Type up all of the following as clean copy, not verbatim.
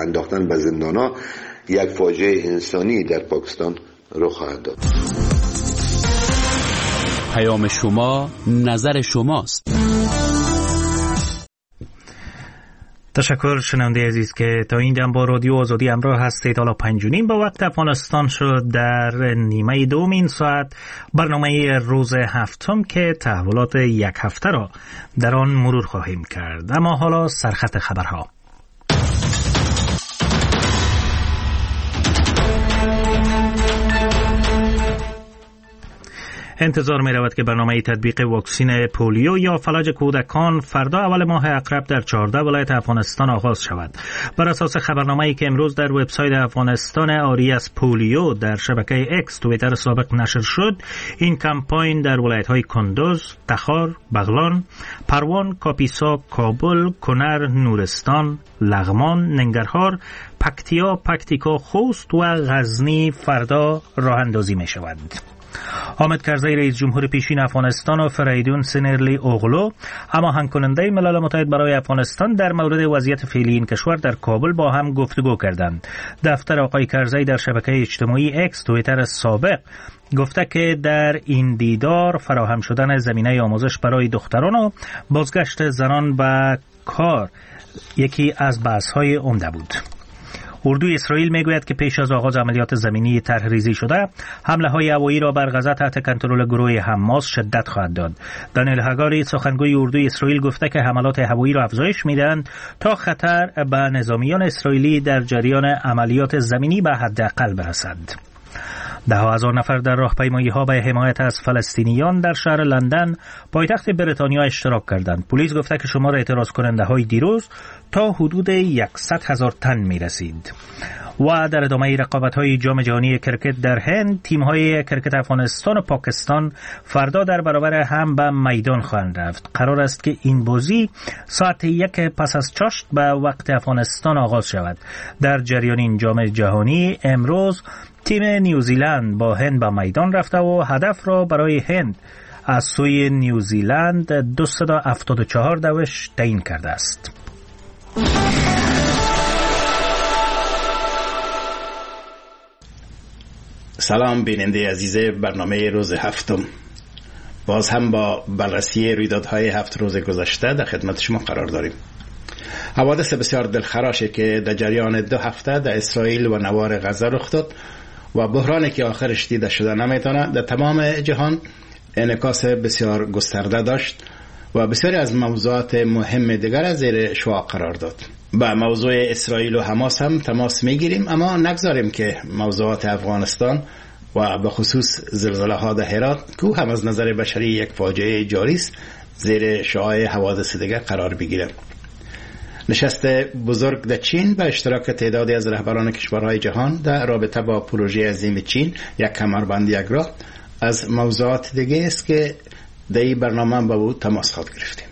انداختن به زندان‌ها یک فاجعه انسانی در پاکستان رخ خواهد داد. پیام شما، نظر شماست. تشکر شنونده عزیز که تا این دم با رادیو آزادی همراه هستید. حالا 5:30 به وقت افغانستان شد. در نیمه دوم این ساعت برنامه روز هفتم که تحولات یک هفته را در آن مرور خواهیم کرد. اما حالا سرخط خبرها. انتظار می رود که برنامه تطبیق واکسن پولیو یا فلج کودکان فردا اول ماه اقرب در 14 ولایت افغانستان آغاز شود. بر اساس خبرنامه‌ای که امروز در وبسایت افغانستان آری از پولیو در شبکه اکس توییتر سابق نشر شد، این کمپاین در ولایت‌های کندوز، تخار، بغلان، پروان، کاپیسا، کابل، کنر، نورستان، لغمان، ننگرهار، پکتیکا، خوست و غزنی فردا راه اندازی می شود. حامد کرزی رئیس جمهور پیشین افغانستان و فریدون سنرلی اوغلو هماهنگ کننده ملل متحد برای افغانستان در مورد وضعیت فعلی این کشور در کابل با هم گفتگو کردند. دفتر آقای کرزی در شبکه اجتماعی اکس توییتر سابق گفته که در این دیدار فراهم شدن زمینه آموزش برای دختران و بازگشت زنان به کار یکی از بحث‌های عمده بود. اردوی اسرائیل میگوید که پیش از آغاز عملیات زمینی طرح ریزی شده، حمله‌های هوایی را بر غزه تحت کنترل گروه حماس شدت خواهد داد. دانیل هاگاری سخنگوی اردوی اسرائیل گفته که حملات هوایی را افزایش میدهند تا خطر به نظامیان اسرائیلی در جریان عملیات زمینی به حداقل برسد. ده هزار نفر در راهپیمایی‌ها به حمایت از فلسطینیان در شهر لندن پایتخت بریتانیا اشتراک کردند. پلیس گفته که شمار اعتراض کننده‌های دیروز تا حدود 100,000 تن می‌رسید. و در ادامه رقابت‌های جام جهانی کرکت در هند، تیم‌های کرکت افغانستان و پاکستان فردا در برابر هم به میدان خواهند رفت. قرار است که این بازی ساعت 1 پس از چاشت به وقت افغانستان آغاز شود. در جریان این جام جهانی امروز تیم نیوزیلند با هند به میدان رفته و هدف را برای هند از سوی نیوزیلند 274 دوش تعیین کرده است. سلام بیننده عزیز برنامه روز هفتم. باز هم با بررسی رویدادهای 7 روز گذشته در خدمت شما قرار داریم. حوادث بسیار دلخراشی که در جریان 2 هفته در اسرائیل و نوار غزه رخ داد و بحرانی که آخرش دیده شده نمیتونه در تمام جهان انعکاس بسیار گسترده داشت و بسیاری از موضوعات مهم دیگر زیر شعاع قرار داد. با موضوع اسرائیل و حماس هم تماس میگیریم، اما نگذاریم که موضوعات افغانستان و به خصوص زلزله ها در هرات که هم از نظر بشری یک فاجعه جاری است زیر شعاع حوادث دیگر قرار بگیرد. نشست بزرگ در چین به اشتراک تعدادی از رهبران کشورهای جهان در رابطه با پروژه عظیم چین یک کمربند یک راه از موضوعات دیگه است که در این برنامه با او تماس خواهد گرفتیم.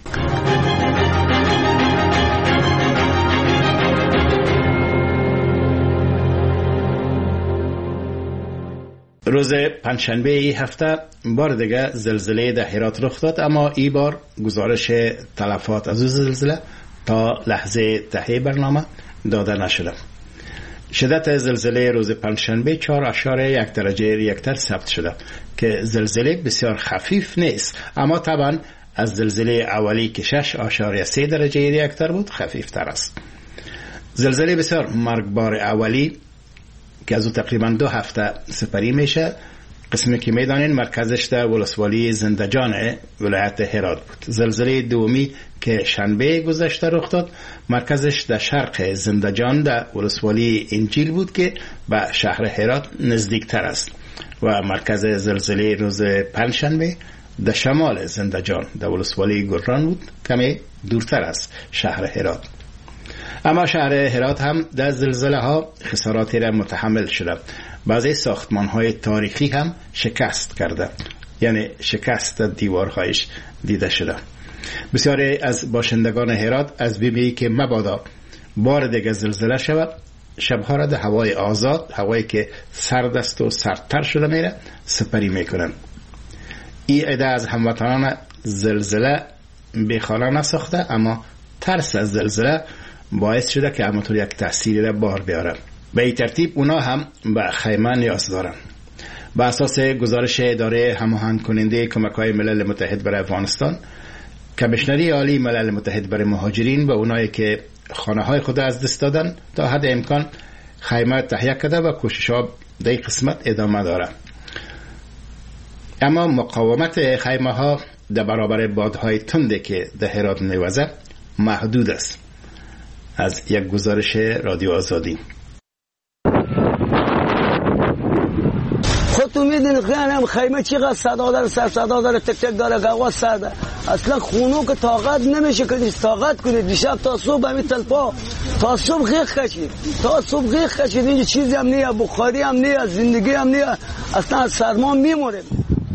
روز پنجشنبه این هفته بار دیگه زلزله در هرات رخ داد، اما این بار گزارش تلفات از زلزله تا لحظه تهیه برنامه داده نشده. شدت زلزله روز پنجشنبه 4.1 درجه ریکتر ثبت شده که زلزله بسیار خفیف نیست، اما طبعا از زلزله اولی که 6.3 درجه ریکتر بود خفیف تر است. زلزله بسیار مرگبار اولی که از او تقریبا 2 هفته سپری میشه، قسمی که میدانین مرکزش در ولسوالی زندجان ولایت هرات بود. زلزله دومی که شنبه گذشته رخ داد مرکزش در شرق زندجان در ولسوالی انجیل بود که به شهر هرات نزدیکتر است و مرکز زلزله روز پنجشنبه در شمال زندجان در ولسوالی گران بود، کمی دورتر است شهر هرات. اما شهر هرات هم در زلزله ها خساراتی را متحمل شده. بعضی ساختمان های تاریخی هم شکست کرده، یعنی شکست دیوارهایش دیده شده. بسیاری از باشندگان هرات از بیمی که مبادا بار دیگه زلزله شود شبها را در هوای آزاد، هوایی که سرد است و سردتر شده میره، سپری میکنن. این عده از هموطنان زلزله بیخانه نساخته، اما ترس از زلزله باعث شده که همونطور یک تأثیری را بار بیاره. به این ترتیب اونا هم به خیمه نیاز دارن. به اساس گزارش اداره هماهنگ کننده کمک‌های ملل متحد برای افغانستان، کمیشنری عالی ملل متحد برای مهاجرین و اونایی که خانه‌های خود از دست دادن تا حد امکان خیمه تهیه کرده و کوشش‌ها در این قسمت ادامه داره. اما مقاومت خیمه‌ها در برابر بادهای تندی که در هرات می‌وزه محدود است. از یک گزارش رادیو آزادی. خودتون میدونید خیلی خیمه چقدر صدا داره، سر صدا داره، تک تک داره، گواز سرده. اصلا خونو که طاقت نمیشه که طاقت کنید. دیشب تا صبح همین تلپا تا صبح غیق کشید. اینجا چیزی هم نیه، بخاری هم نیه، زندگی هم نیه. اصلا از سرما میموریم.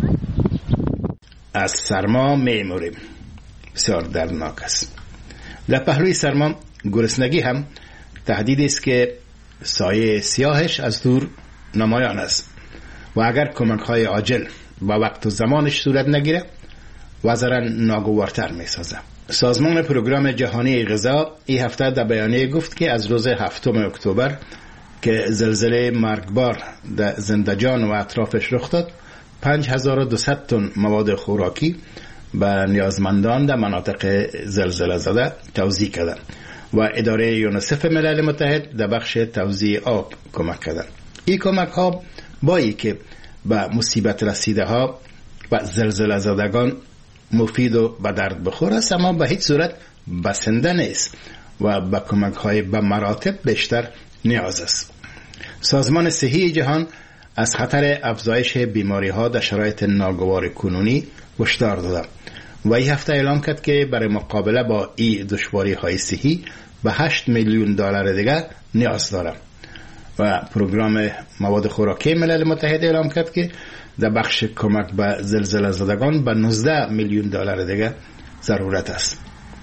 از سرما میموریم. بسیار دردناک است. در پهلوی سرما گرسنگی هم تهدیدی است که سایه سیاهش از دور نمایان است و اگر کمک‌های عاجل با وقت و زمانش صورت نگیره وضع ناگوارتر می‌سازه. سازمان پروگرام جهانی غذا این هفته در بیانیه گفت که از روز 7 اکتبر که زلزله مرگبار در زندجان و اطرافش رخ داد 5200 تن مواد خوراکی به نیازمندان در مناطق زلزله زده توزیع کردند و اداره یونیسف ملل متحد در بخش توزیع آب کمک کردند. این کمک ها بایی که به مصیبت رسیده ها و زلزله زدگان مفید و به درد بخور است، اما به هیچ صورت بسنده نیست و به کمک های به مراتب بیشتر نیاز است. سازمان صحی جهان از خطر افزایش بیماری ها در شرایط ناگوار کنونی هشدار داده و این هفته اعلام کرد که برای مقابله با این دشواری های صحی به 8 میلیون دلار دیگر نیاز داره و پروگرام مواد خوراکی ملل متحد اعلام کرد که در بخش کمک به زلزله زدگان به 19 میلیون دلار دیگر ضرورت است.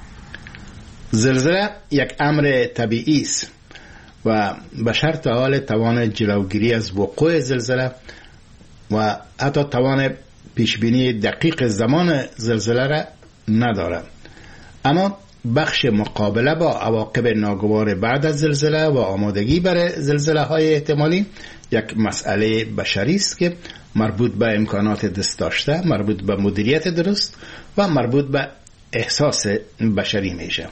زلزله یک امر طبیعی است و به شرط حال توان جلوگیری از وقوع زلزله و حتی توان پیشبینی دقیق زمان زلزله را نداره. اما بخش مقابله با عواقب ناگوار بعد از زلزله و آمادگی برای زلزله های احتمالی یک مسئله بشری است که مربوط به امکانات دست داشته، مربوط به مدیریت درست و مربوط به احساس بشری میشه.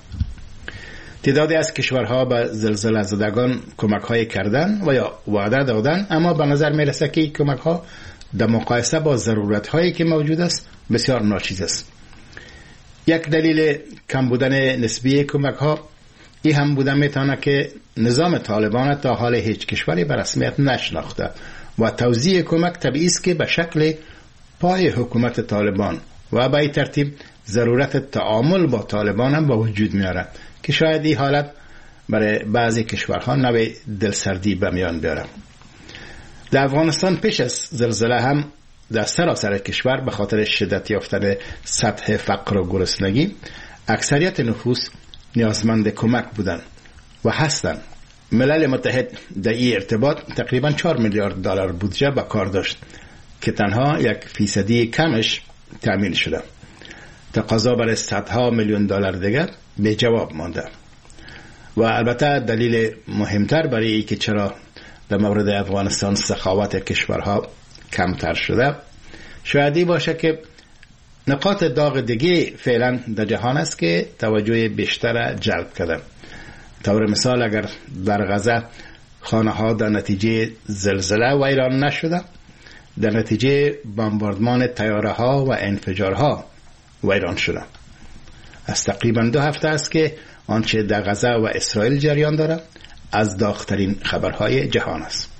تعدادی از کشورها به زلزله زدگان کمک های کردن و یا وعده دادن، اما به نظر میرسه که این کمک ها در مقایسه با ضرورت هایی که موجود است بسیار ناچیز است. یک دلیل کم بودن نسبی کمک ها این هم بودن میتونه که نظام طالبان تا حال هیچ کشوری به رسمیت نشناخته و توزیع کمک طبیعی است که به شکل پای حکومت طالبان و به این ترتیب ضرورت تعامل با طالبان هم به وجود میاره که شاید این حالت برای بعضی کشورها نوع دلسردی به میان بیاره. در افغانستان پیش از زلزله هم در سراسر کشور به خاطر شدت یافتن سطح فقر و گرسنگی اکثریت نفوس نیازمند کمک بودند و هستند. ملل متحد در این ارتباط تقریبا 4 میلیارد دلار بودجه به کار داشت که تنها 1% کمش تأمین شده. تقاضا برای صدها میلیون دلار دیگر به جواب مانده و البته دلیل مهمتر برای این که چرا در مورد افغانستان سخاوت کشورها کمتر شده شاید باشه که نقاط داغ دیگه فعلا در جهان است که توجه بیشتر جلب کرده. طور مثال اگر در غزه خانه ها در نتیجه زلزله ویران نشده، در نتیجه بمباردمان طیاره ها و انفجارها ویران شده. از تقریبا 2 هفته است که آنچه در غزه و اسرائیل جریان داره از داغ‌ترین خبرهای جهان است.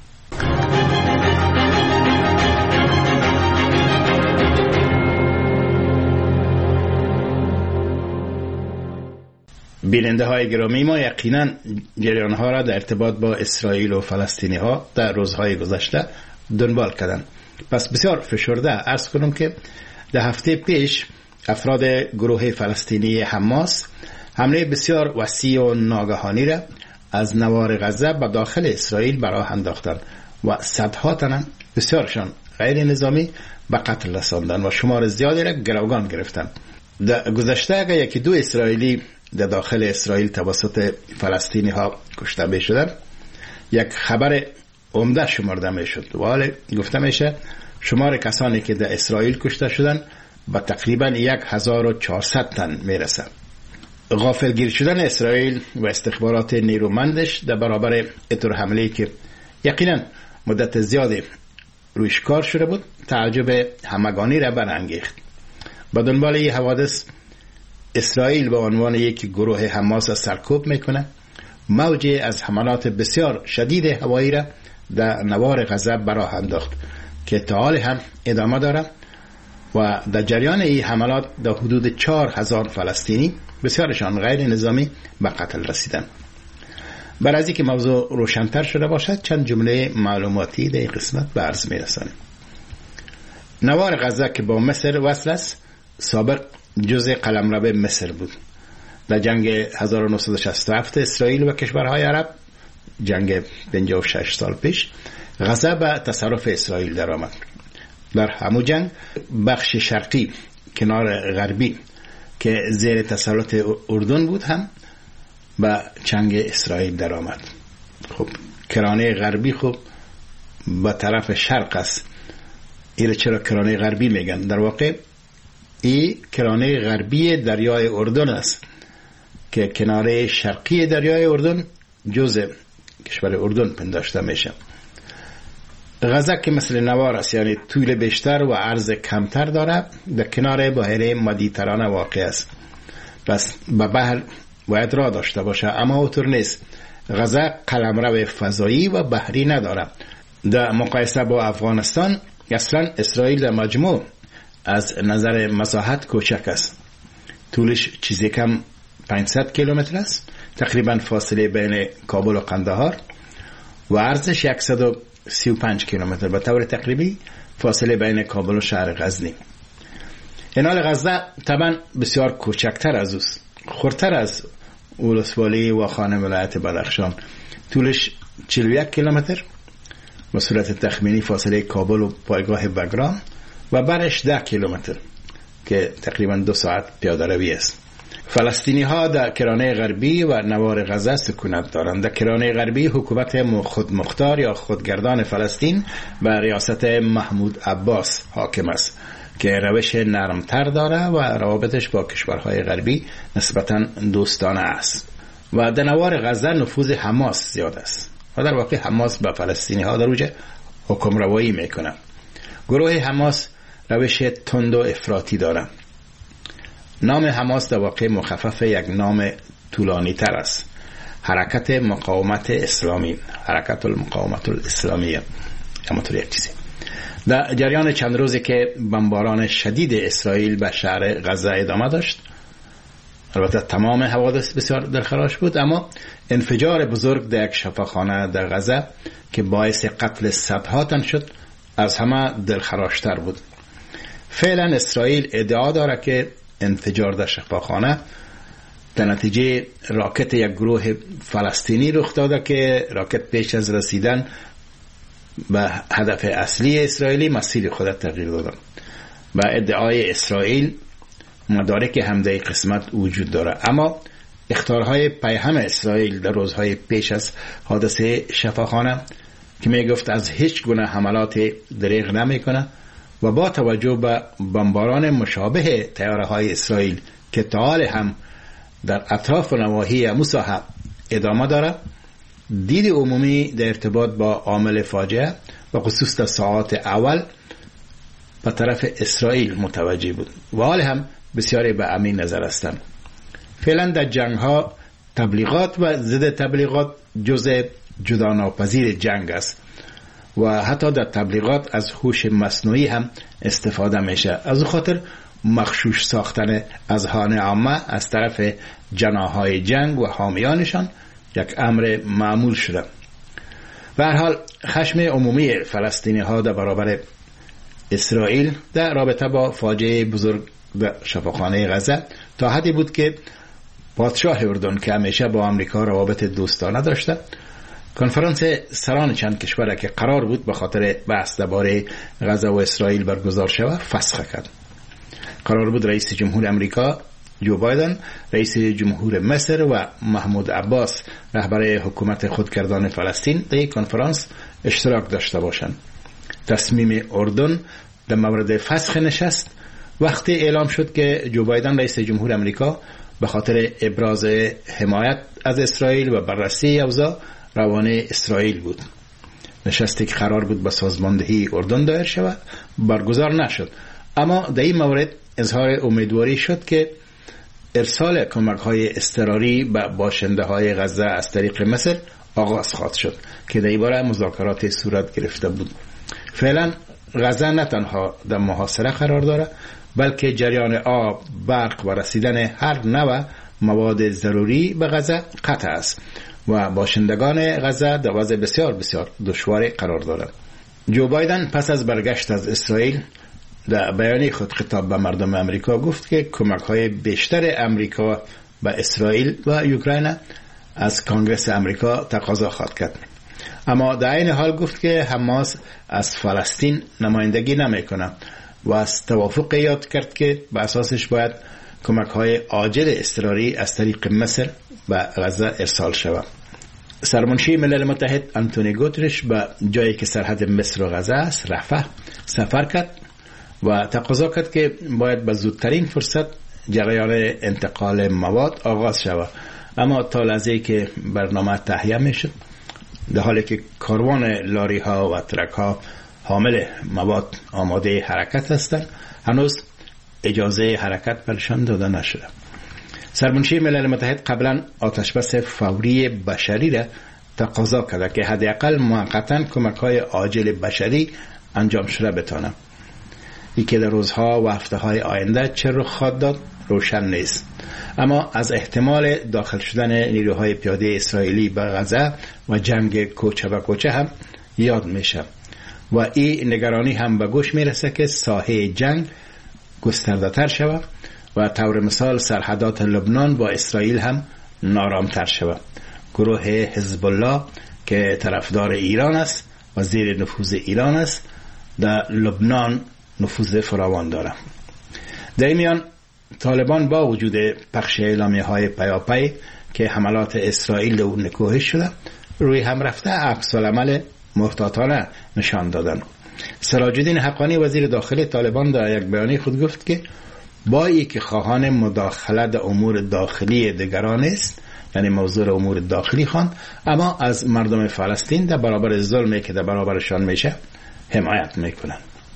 بیننده های گرامی، ما یقینا جریان ها را در ارتباط با اسرائیل و فلسطینی ها در روزهای گذشته دنبال کردند. پس بسیار فشرده عرض کنم که در هفته پیش افراد گروه فلسطینی حماس حمله بسیار وسیع و ناگهانی را از نوار غزه به داخل اسرائیل به راه انداختند و صدها تن بسیارشان غیر نظامی به قتل رساندند و شمار زیادی را گروگان گرفتند. در گذشته اگر 1-2 اسرائیلی در داخل اسرائیل توسط فلسطینی ها کشته می شدن یک خبر عمده شمرده می شد و حالا گفته میشه شمار کسانی که در اسرائیل کشته شدن با تقریبا 1400 تن می رسد. غافلگیر شدن اسرائیل و استخبارات نیرومندش در برابر اطور حمله‌ای که یقینا مدت زیادی رویش کار شده بود تعجب همگانی را برانگیخت. با دنبال این حوادث اسرائیل به عنوان یک گروه حماس سرکوب میکنه، موجی از حملات بسیار شدید هوایی را در نوار غزه براه انداخت که تا حال هم ادامه داره و در جریان این حملات در حدود 4000 فلسطینی بسیارشان غیر نظامی به قتل رسیدند. برای از اینکه موضوع روشن‌تر شده باشد چند جمله معلوماتی در این قسمت به عرض می‌رسانیم. نوار غزه که با مصر وصل است سابق جزء قلمرو مصر بود. در جنگ 1967 اسرائیل و کشورهای عرب، جنگ 56 سال پیش، غزه به تصرف اسرائیل درآمد. در همون جنگ بخش شرقی کنار غربی که زیر تسلط اردن بود هم به چنگ اسرائیل درآمد. خب کرانه غربی خب به طرف شرق است. این چرا کرانه غربی میگن؟ در واقع این کرانه غربی دریای اردن است که کناره شرقی دریای اردن جزء کشور اردن پنداشته میشه. غزه که مثل نوار است، یعنی طول بیشتر و عرض کمتر داره، در کنار بحیره مدیترانه واقع است. پس به بحر باید راه داشته باشه، اما اونطور نیست. غزه قلمرو فضایی و بحری نداره. در مقایسه با افغانستان اصلا اسرائیل در مجموع از نظر مساحت کوچک است. طولش چیزی کم 500 کیلومتر است، تقریبا فاصله بین کابل و قندهار، و عرضش 135 کیلومتر به طور تقریبی فاصله بین کابل و شهر غزنی. این حال غزه طبعا بسیار کوچکتر از اوست، خردتر از ولسوالی و خانه ولایت بدخشان. طولش 41 کیلومتر به صورت تخمینی فاصله کابل و پایگاه بگرام، و برش 10 کیلومتر که تقریبا 2 ساعت پیاده روی است. فلسطینی ها در کرانه غربی و نوار غزه سکونت دارند. در کرانه غربی حکومت خودمختار یا خودگردان فلسطین و ریاست محمود عباس حاکم است که روش نرمتر داره و روابطش با کشورهای غربی نسبتاً دوستانه است. و در نوار غزه نفوذ حماس زیاد است و در واقع حماس به فلسطینی ها در اوج حکم روایی میکنه. گروه حماس روش تند و افراطی داره. نام حماس در واقع مخفف یک نام طولانی تر است: حرکت مقاومت اسلامی، حرکت المقاومت الاسلامیه، همونطور یک چیزی. در جریان چند روزی که بمباران شدید اسرائیل به شهر غزه ادامه داشت، البته تمام حوادث بسیار دلخراش بود، اما انفجار بزرگ در یک شفاخانه در غزه که باعث قتل صدها تن شد از همه دلخراشتر بود. فعلا اسرائیل ادعا داره که انفجار در شفاخانه در نتیجه راکت یک گروه فلسطینی رخ داده که راکت پیش از رسیدن به هدف اصلی اسرائیلی مسیر خود تغییر داده. و ادعای اسرائیل مدارک هم در قسمت وجود داره، اما اخطارهای پیهم اسرائیل در روزهای پیش از حادثه شفاخانه که می گفت از هیچ گونه حملات دریغ نمی کنه و با توجه به بمباران مشابه طیاره های اسرائیل که تا حال هم در اطراف و نواحی مساحه ادامه داره، دید عمومی در ارتباط با عامل فاجعه و خصوص در ساعات اول به طرف اسرائیل متوجه بود و حال هم بسیاری به همین نظر هستند. فعلا در جنگ ها تبلیغات و ضد تبلیغات جزء جداناپذیر جنگ است و حتی در تبلیغات از هوش مصنوعی هم استفاده میشه. از اون خاطر مغشوش ساختن اذهان عامه از طرف جناحهای جنگ و حامیانشان یک امر معمول شده. به هر حال خشم عمومی فلسطینی ها در برابر اسرائیل در رابطه با فاجعه بزرگ در شفاخانه غزه تا حدی بود که پادشاه اردن که همیشه با آمریکا روابط دوستانه داشته، کنفرانس سران چند کشور که قرار بود به خاطر بحث درباره غزه و اسرائیل برگزار شود فسخ کرد. قرار بود رئیس جمهور آمریکا جو بایدن رئیس جمهور مصر و محمود عباس رهبر حکومت خودگردان فلسطین در یک کنفرانس اشتراک داشته باشند. تصمیم اردن در مورد فسخ نشست وقتی اعلام شد که جو بایدن رئیس جمهور امریکا به خاطر ابراز حمایت از اسرائیل و بررسی اوضاع روانه اسرائیل بود. نشستی که قرار بود به سازماندهی اردن دایر شود برگزار نشد، اما در این مورد اظهار امیدواری شد که ارسال کمک‌های اضطراری به باشنده‌های غزه از طریق مصر آغاز خواهد شد که در این باره مذاکرات صورت گرفته بود. فعلا غزه نه تنها در محاصره قرار دارد بلکه جریان آب، برق و رسیدن هر نوع مواد ضروری به غزه قطع است و باشندگان غزه در وضع بسیار بسیار دشواری قرار دارند. جو بایدن پس از برگشت از اسرائیل در بیانیه خود خطاب به مردم امریکا گفت که کمک‌های بیشتر امریکا به اسرائیل و اوکراین از کنگره امریکا تقاضا خواهد کرد. اما در این حال گفت که حماس از فلسطین نمایندگی نمی‌کنه و از توافق یاد کرد که به اساسش باید کمک‌های عاجل اضطراری از طریق مصر به غزه ارسال شود. سرمنشی ملل متحد آنتونیو گوترش به جایی که سرحد مصر و غزه است، رفح، سفر کرد و تقاضا کرد که باید به زودترین فرصت جریان انتقال مواد آغاز شود. اما تا لحظه‌ای که برنامه تهیه میشد، در حالی که کاروان لاری ها و ترک ها حامل مواد آماده حرکت هستند، هنوز اجازه حرکت برشان داده نشده. سرمنشی ملل متحد قبلا آتشبس فوری بشری را تقاضا کرده که حداقل موقتا کمک‌های عاجل بشری انجام شده بتانه. ای که در روزها و هفته‌های آینده چه رخ خواهد داد روشن نیست، اما از احتمال داخل شدن نیروهای پیاده اسرائیلی به غزه و جنگ کوچه و کوچه هم یاد میشه و این نگرانی هم به گوش میرسه که ساحه جنگ گسترده تر شود و طور مثال سرحدات لبنان با اسرائیل هم نارامتر شود. گروه حزب الله که طرفدار ایران است و زیر نفوذ ایران است در لبنان نفوذ فراوان دارد. در این میان طالبان با وجود پخش اعلامیه‌های پیاپی که حملات اسرائیل در اون نکوهش شده روی هم رفته عکس العمل محتاطانه نشان دادن. سراج الدین حقانی وزیر داخلی طالبان در یک بیانیه خود گفت که با ای که خواهان مداخله در امور داخلی دیگران است، یعنی موضوع امور داخلی خواند، اما از مردم فلسطین در برابر ظلمی که در برابرشان میشه حمایت میکنن.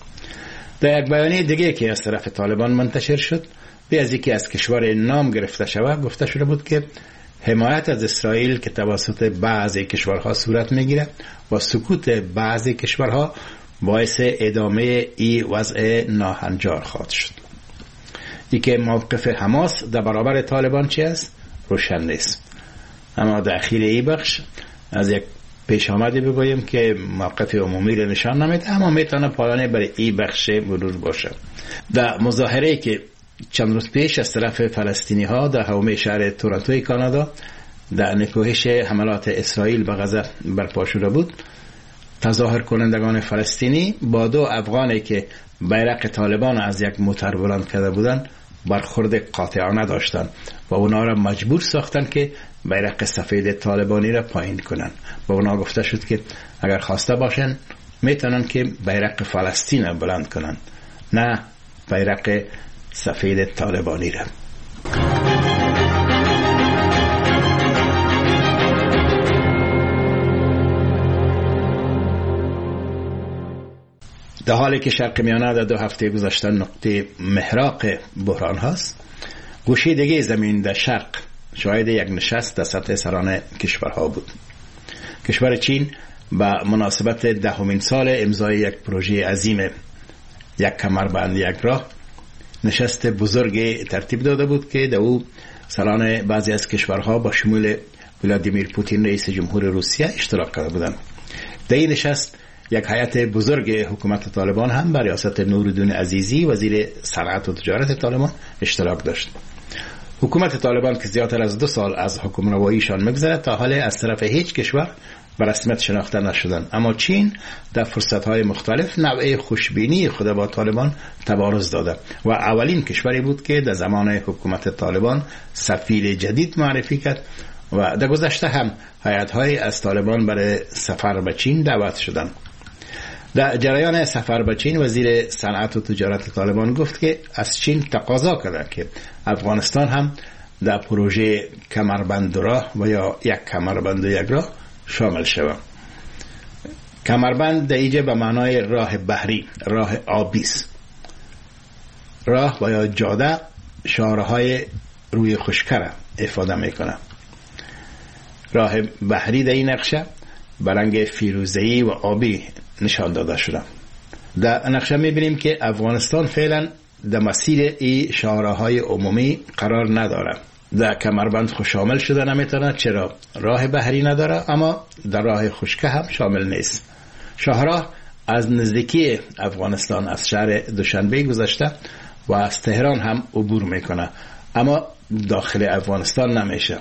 در یک بیانیه دیگه که از طرف طالبان منتشر شد، به از یکی از کشور نام گرفته شود گفته شده بود که حمایت از اسرائیل که توسط بعضی کشورها صورت میگیره و سکوت بعضی کشورها باعث ادامه ای وضع ناهنجار خواهد شد. ای که موقف حماس در برابر طالبان چی است روشن نیست، اما در اخیر ای بخش از یک پیش آمده بگویم که موقف عمومی را نشان نمیده، اما میتونه پایانه برای ای بخش مرور باشه. در مظاهره که چند روز پیش از طرف فلسطینی ها در حومه شهر تورنتوی کانادا در نکوهش حملات اسرائیل به غزه برپا شده بود، تظاهر کنندگان فلسطینی با دو افغانی که بیرق طالبان از یک موتر بلند کرده بودند برخورد قاطعانه داشتند و اونا را مجبور ساختند که بیرق سفید طالبانی را پایین کنند. با اونا گفته شد که اگر خواسته باشند میتونن که بیرق فلسطین را بلند کنند، نه بیرق سفید طالبانی را. در حالی که شرق میانه در 2 هفته گذشته نقطه محراق بحران هست، گوشه دیگه زمین در شرق شاهد یک نشست در سطح سران کشورها بود. کشور چین به مناسبت 10مین سال امضای یک پروژه عظیم، یک کمربند یک راه، نشست بزرگ ترتیب داده بود که در او سران بعضی از کشورها با شمول ولادیمیر پوتین رئیس جمهور روسیه اشتراک کرده بودند. در این نشست یک هیئت بزرگ حکومت طالبان هم به ریاست نورالدین عزیزی وزیر صنعت و تجارت طالبان اشتراک داشت. حکومت طالبان که زیادتر از 2 سال از حکمرانیشان می‌گذرد تا حالا از طرف هیچ کشور به رسمیت شناخته نشدند. اما چین در فرصت‌های مختلف نوع خوشبینی خود با طالبان تبارز داده و اولین کشوری بود که در زمان حکومت طالبان سفیر جدید معرفی کرد و در گذشته هم هیئت‌های از طالبان برای سفر به چین دعوت شدند. در جریان سفر به چین وزیر صنعت و تجارت طالبان گفت که از چین تقاضا کرده که افغانستان هم در پروژه کمربند راه و یا یک کمربند و یک راه شامل شود. کمربند در اینجا به معنای راه بحری، راه آبی است. راه و یا جاده شارهای روی خشکی را افاده میکنه. راه بحری در این نقشه به رنگ فیروزه‌ای و آبی نشان داده شده. در نقشه میبینیم که افغانستان فعلا در مسیر این شاهراهای عمومی قرار نداره. در کمربند خود شامل شده نمیتونه، چرا راه بحری نداره، اما در راه خشکی هم شامل نیست. شاهراه از نزدیکی افغانستان از شهر دوشنبه گذشته و از تهران هم عبور میکنه، اما داخل افغانستان نمیشه.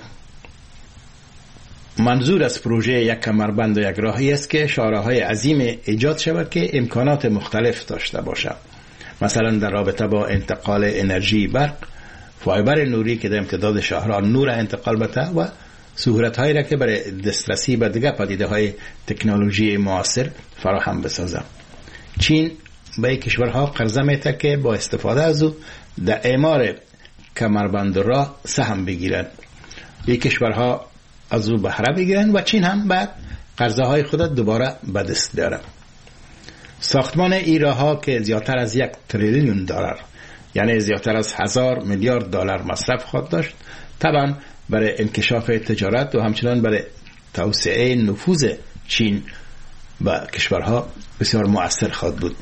منظور از پروژه یک کمربند و یک راهی است که شاهراهای عظیم ایجاد شود که امکانات مختلف داشته باشد. مثلا در رابطه با انتقال انرژی برق، فایبر نوری که در امتداد شاهراه نور انتقال بده و سهولت‌هایی را که برای دسترسی به دیگر پدیده‌های تکنولوژی معاصر فراهم بسازد. چین به کشورها قرضه میده که با استفاده از او در اعمار کمربند راه سهم بگیرند. این کشورها از او بهره بگیرند و چین هم بعد قرضه های خود دوباره به دست داره. ساختمان این راه ها که زیادتر از 1 تریلیون دلار، یعنی زیادتر از 1000 میلیارد دلار مصرف خواهد داشت، طبعا برای انکشاف تجارت و همچنان برای توسعه نفوذ چین به کشورها بسیار مؤثر خواهد بود.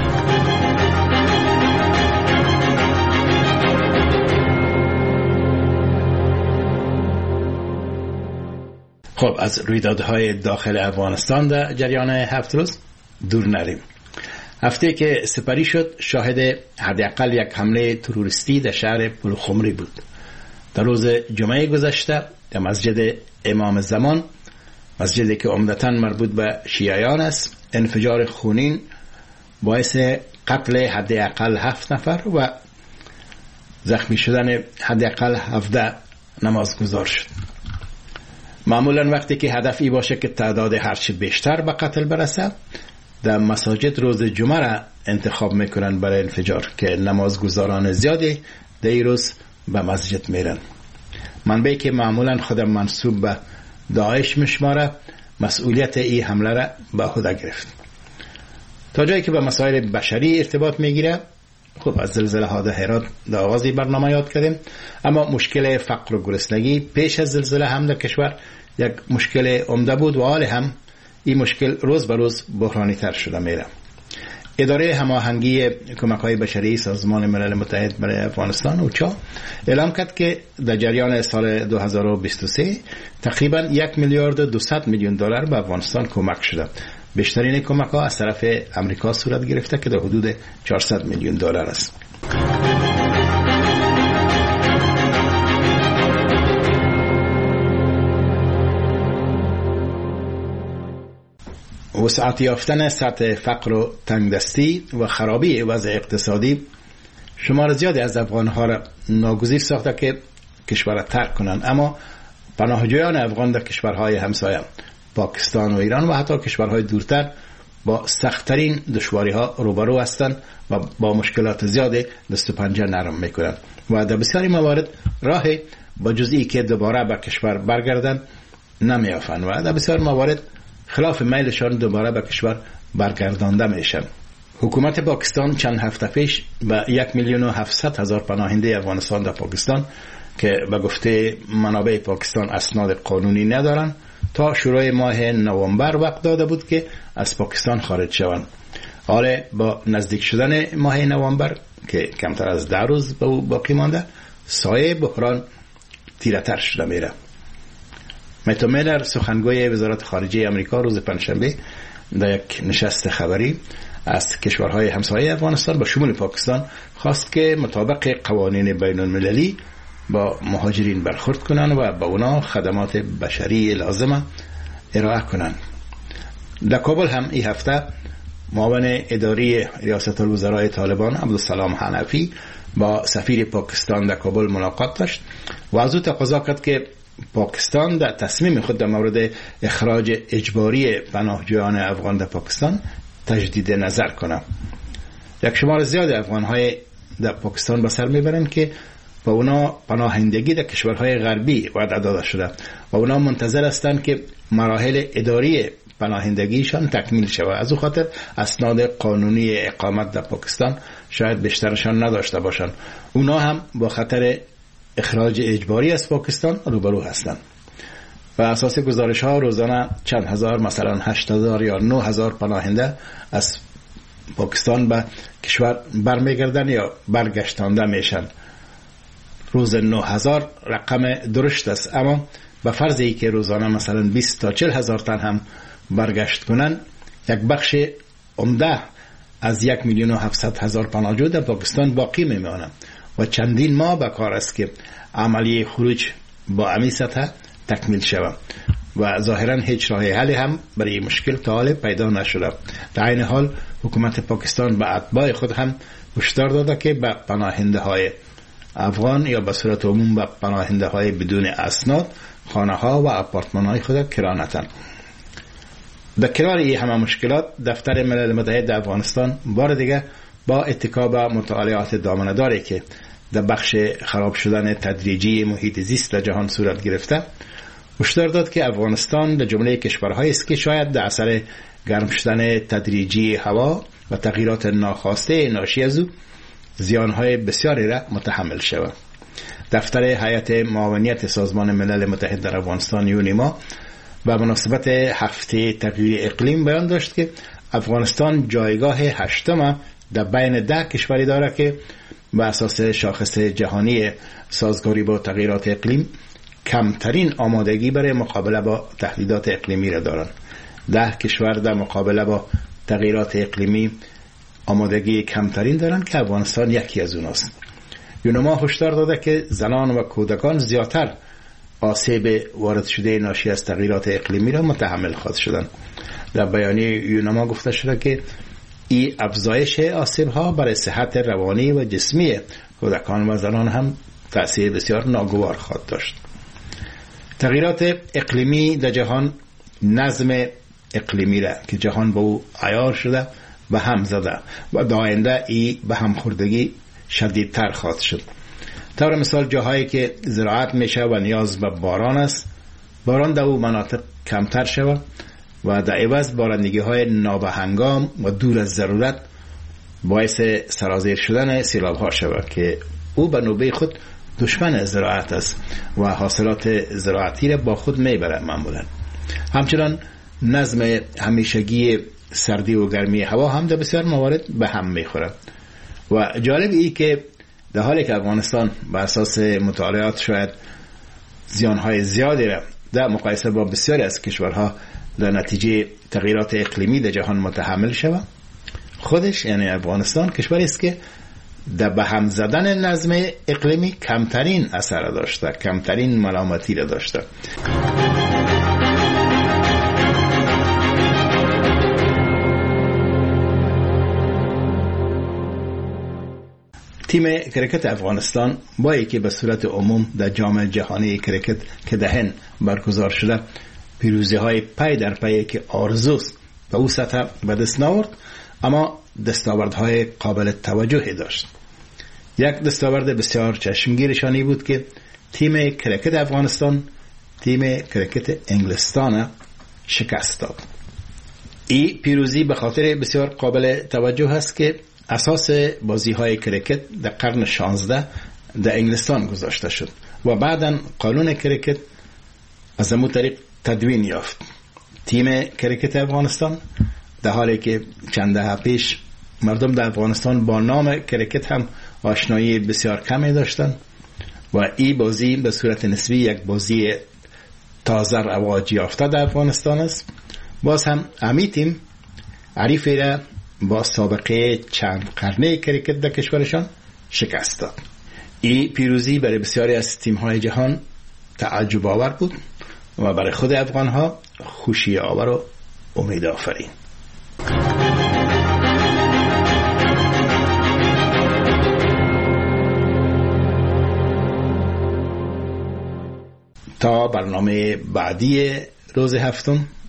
خب از رویدادهای داخل افغانستان در جریان 7 روز دور نریم. هفته که سپری شد شاهد حداقل یک حمله تروریستی در شهر پلخمری بود. در روز جمعه گذشته در مسجد امام زمان، مسجدی که عمدتاً مربوط به شیعیان است، انفجار خونین باعث قتل حداقل 7 نفر و زخمی شدن حداقل 17 نمازگزار شد. معمولا وقتی که هدف ای باشه که تعداد هرچی بیشتر به قتل برسه، در مساجد روز جمعه را انتخاب میکنن برای انفجار که نمازگزاران زیادی در این روز به مسجد میرن. منبعی که معمولا خودم منسوب به داعش میشماره مسئولیت این حمله را به عهده گرفت. تا جایی که به مسائل بشری ارتباط میگیره، خب از زلزله ها در هرات در آغازی برنامه یاد کردیم، اما مشکل فقر و گرسنگی پیش از زلزله هم در کشور یک مشکل عمده بود و حال هم این مشکل روز به روز بحرانی تر شده میره. اداره هماهنگی کمک‌های بشری سازمان ملل متحد برای افغانستان اوچا اعلام کرد که در جریان سال 2023 تقریبا 1 میلیارد و 200 میلیون دلار به افغانستان کمک شده. بیشترین کمک‌ها از طرف امریکا صورت گرفته که در حدود 400 میلیون دلار است. وسعت یافتن سطح فقر و تنگدستی و خرابی وضع اقتصادی شمار زیادی از افغان‌ها را ناگزیر ساخته که کشور را ترک کنند، اما پناهجویان افغان در کشورهای همسایه پاکستان و ایران و حتی کشورهای دورتر با سخت‌ترین دشواری‌ها روبرو هستند و با مشکلات زیادی دست و پنجه نرم می‌کنند و در بسیاری موارد راهی با جزئی که دوباره به کشور برگردند نمی‌یافند و در بسیار موارد خلاف میلشان دوباره به کشور برگردانده میشن. حکومت پاکستان چند هفته پیش به 1,700,000 پناهنده افغانستان در پاکستان که به گفته منابع پاکستان اسناد قانونی ندارن تا شروع ماه نوامبر وقت داده بود که از پاکستان خارج شوند. حالا با نزدیک شدن ماه نوامبر که کمتر از 10 روز باقی مانده، سایه بحران تیره‌تر شده میره. متو میلر سخنگوی وزارت خارجه آمریکا روز پنجشنبه در یک نشست خبری از کشورهای همسایه افغانستان با شمول پاکستان خواست که مطابق قوانین بین المللی با مهاجرین برخورد کنند و با اونا خدمات بشری لازمه ارائه کنند. در کابل هم این هفته معاون اداری ریاست الوزراء طالبان عبدالسلام حنفی با سفیر پاکستان در کابل ملاقات داشت و از او تقاضا کرد که پاکستان در تصمیم خود در مورد اخراج اجباری پناهجویان افغان در پاکستان تجدید نظر کنه. یک شمار زیاد افغان‌های در پاکستان به سر میبرند که با اونا پناهندگی در کشورهای غربی وعده داده شده و اونا منتظر هستند که مراحل اداری پناهندگیشان تکمیل شود. از او خاطر اسناد قانونی اقامت در پاکستان شاید بیشترشان نداشته باشند. اونا هم با خطر اخراج اجباری از پاکستان روبرو هستند. و اساس گزارش ها روزانه چند هزار، مثلا 8,000 یا 9,000 پناهنده از پاکستان به کشور برمیگردن یا برگشتانده میشن. روز 9,000 رقم درشت است، اما به فرضی که روزانه مثلا 20 تا 40,000 تن هم برگشت کنن، یک بخش عمده از 1,700,000 پناهجو در پاکستان باقی میمانند و چندین ماه به کار است که عملیه خروج با امی سطح تکمیل شود و ظاهرا هیچ راه حلی هم برای مشکل تا حال پیدا نشده. در این حال حکومت پاکستان به اتباع خود هم هشدار داده که به پناهنده های افغان یا به صورت عموم به پناهنده های بدون اسناد خانه ها و آپارتمان های خود کرا نتن. در کنار این همه مشکلات، دفتر ملل متحد در افغانستان بار دیگه با اتکا به مطالعات دامنه‌داری که در بخش خراب شدن تدریجی محیط زیست در جهان صورت گرفته، هشدار داد که افغانستان در جمله کشورهایی است که شاید در اثر گرم شدن تدریجی هوا و تغییرات ناخواسته ناشی از او زیانهای بسیاری را متحمل شود. دفتر هیئت معاونیت سازمان ملل متحد در افغانستان یونیما به مناسبت هفته تغییر اقلیم بیان داشت که افغانستان جایگاه 8 در بین 10 کشوری دارد که بر اساس شاخص جهانی سازگاری با تغییرات اقلیم کمترین آمادگی برای مقابله با تهدیدات اقلیمی را دارند. 10 کشور در مقابله با تغییرات اقلیمی آمادگی کمترین دارند که افغانستان یکی از اوناست. یونما هشدار داده که زنان و کودکان زیادتر آسیب وارد شده ناشی از تغییرات اقلیمی را متحمل خواهد شدند. در بیانیه یونما گفته شده که این افزایش آسیب ها برای صحت روانی و جسمی کودکان و زنان هم تأثیر بسیار ناگوار خواهد داشت. تغییرات اقلیمی در جهان نظم اقلیمی را که جهان با او عیار شده به هم زده و در آینده ای به هم خوردگی شدیدتر خواهد شد. طور مثال جاهایی که زراعت میشه و نیاز به باران است، باران در او مناطق کمتر شود و در عوض بارندگی های نابهنگام و دور از ضرورت باعث سرازیر شدن سیلاب ها شود که او به نوبه خود دشمن زراعت است و حاصلات زراعتی را با خود میبرد معمولا. همچنان نظم همیشگی سردی و گرمی هوا هم در بسیار موارد به هم میخورد. و جالب ای که در حالی که افغانستان بر اساس مطالعات شاید زیانهای زیادی را در مقایسه با بسیاری از کشورها در نتیجه تغییرات اقلیمی در جهان متحمل شود، خودش یعنی افغانستان کشوری است که در به هم زدن نظم اقلیمی کمترین اثر داشته، کمترین ملامتی را داشته. تیم کرکت افغانستان با اینکه به صورت عموم در جام جهانی کرکت که در هند برگزار شده پیروزی های پی در پی که آرزوست به او سطح به دست ناورد، اما دستاوردهای قابل توجهی داشت. یک دستاورد بسیار چشمگیرشانی بود که تیم کرکت افغانستان تیم کرکت انگلستان شکست داد. این پیروزی به خاطر بسیار قابل توجه است که اساس بازی های کرکت در قرن 16 در انگلستان گذاشته شد و بعداً قانون کرکت از همون طریق تدوین یافت. تیم کرکت افغانستان در حالی که چند دهه پیش مردم در افغانستان با نام کرکت هم آشنایی بسیار کمی داشتند و این بازی به صورت نسبی یک بازی تازه رواج یافته در افغانستان است، باز هم امی تیم حریفی را با سابقه چند قرنه کرکت در کشورشان شکست داد. این پیروزی برای بسیاری از تیم‌های جهان تعجب آور بود و برای خود افغان ها خوشی آور و امید آفرین. تا برنامه بعدی روز هفتم